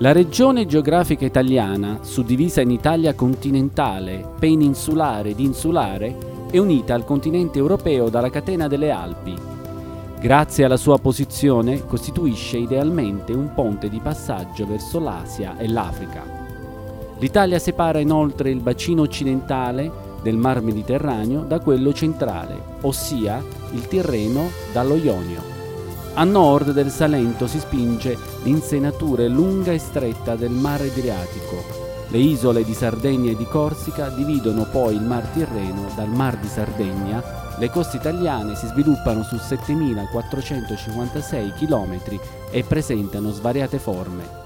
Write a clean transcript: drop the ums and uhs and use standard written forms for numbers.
La regione geografica italiana, suddivisa in Italia continentale, peninsulare ed insulare, è unita al continente europeo dalla catena delle Alpi. Grazie alla sua posizione, costituisce idealmente un ponte di passaggio verso l'Asia e l'Africa. L'Italia separa inoltre il bacino occidentale del Mar Mediterraneo da quello centrale, ossia il Tirreno dallo Ionio. A nord del Salento si spinge l'insenatura lunga e stretta del Mar Adriatico. Le isole di Sardegna e di Corsica dividono poi il Mar Tirreno dal Mar di Sardegna. Le coste italiane si sviluppano su 7.456 km e presentano svariate forme.